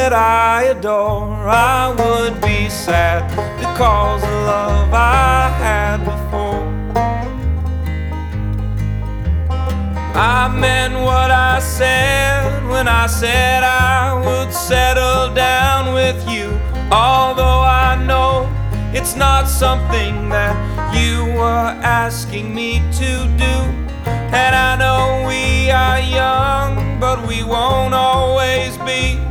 that I adore, I would be sad to cause the love I had before. I meant what I said when I said I would settle down with you, although I know it's not something that you were asking me to do. And I know we are young, but we won't always be.